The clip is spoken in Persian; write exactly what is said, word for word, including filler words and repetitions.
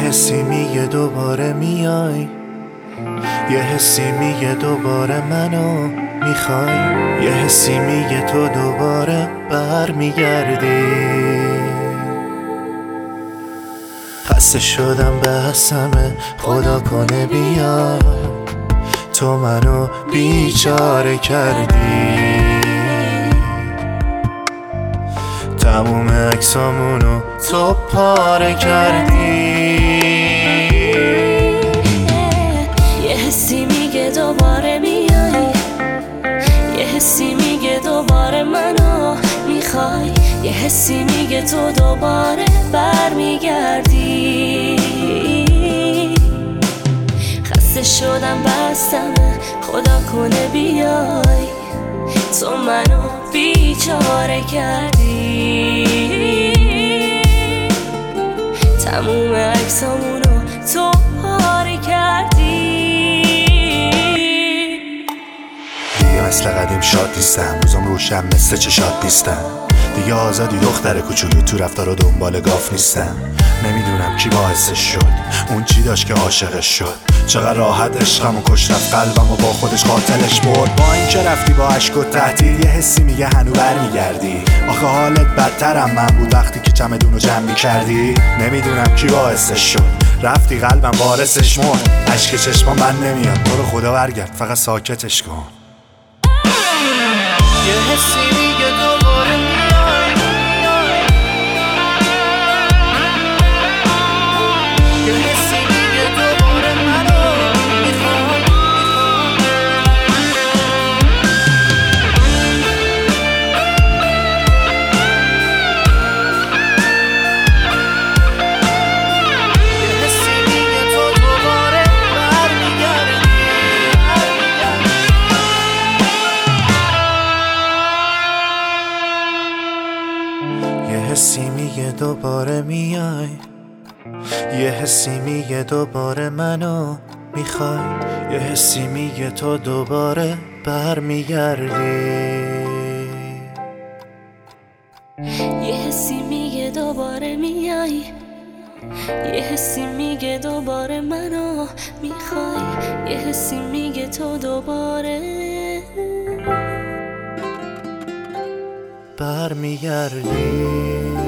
حسی میگه دوباره میای، یه حسی میگه دوباره منو میخوای، یه حسی میگه تو دوباره برمیگردی. خسته شدم بحثمه، خدا کنه بیای، تو منو بیچاره کردی. تموم عکسامونو تو پاره کردی. یه حسی میگه دوباره میای، یه حسی میگه دوباره منو میخوای، یه حسی میگه تو دوباره برمیگردی. خسته شدم بستمه، خدا کنه بیای، تو منو بیچاره کردی. تموم عکسامونو تو پاره کردی. دیگه مثل قدیم شاد نیستم، روزم روشن مثل چشات نیستم. دیگه آزادی دختر کوچولو، تو رفتار و دنبال گاف نیستم. نمیدونم کی باعثش شد، اون چی داشت که عاشقش شد. چقدر راحت عشقمو کشت، رفت قلبمو با خودش قاتلش برد. با این که رفتی با عشق و تهدید، یه حسی میگه هنو برمیگردی. آخه حالت بدترم من بود وقتی که چمدونو جمع میکردی. نمیدونم کی باعثش شد، رفتی قلبم وارثش مرد. اشک چشما من نمیاد، تو رو خدا برگرد فقط ساکتش کن. یه حسی میگه دوباره میای، یه حسی میگه دوباره منو میخوای. یه حسی میگه تو دوباره برمیگردی. یه حسی میگه دوباره میای، یه حسی میگه دوباره منو میخوای، یه حسی میگه تو دوباره برمیگردی. یه حسی میگه دوباره میای، یه حسی میگه دوباره منو میخوای، یه حسی میگه تو دوباره برمیگردی.